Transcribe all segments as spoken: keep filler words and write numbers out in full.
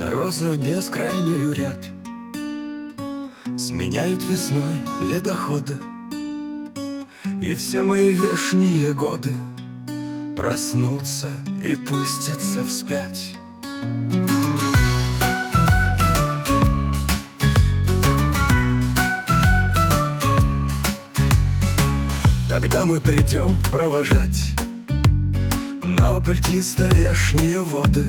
Розу бескрайнюю рябь сменяют весной ледоходы, и все мои вешние годы проснутся и пустятся вспять. Тогда мы придем провожать на опытисто вешние воды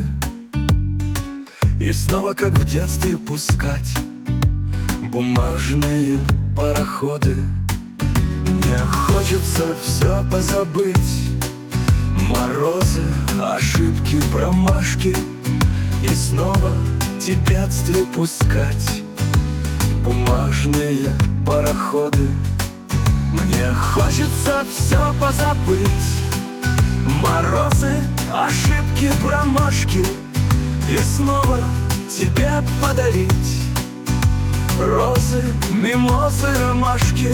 и снова, как в детстве, пускать бумажные пароходы. Мне хочется все позабыть: морозы, ошибки, промашки, и снова в детстве пускать бумажные пароходы. Мне хочется все позабыть: морозы, ошибки, промашки, и снова тебе подарить розы, мимозы, ромашки.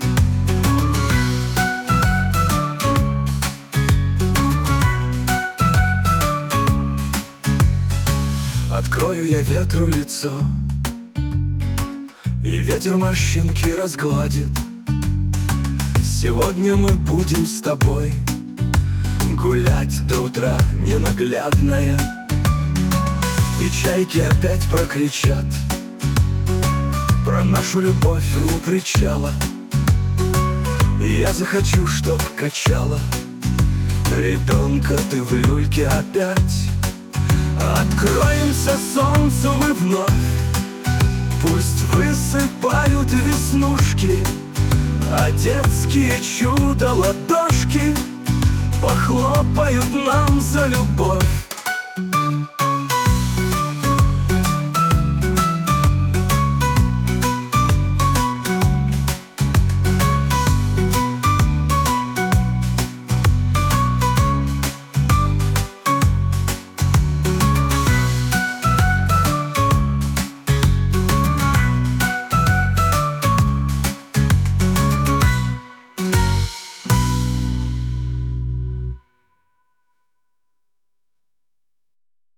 Открою я ветру лицо, и ветер морщинки разгладит. Сегодня мы будем с тобой гулять до утра, ненаглядная. И чайки опять прокричат про нашу любовь у причала. И я захочу, чтоб качала ребенка ты в люльке опять. Откроемся солнцу мы вновь, пусть высыпают веснушки, а детские чудо-ладошки похлопают нам за любовь.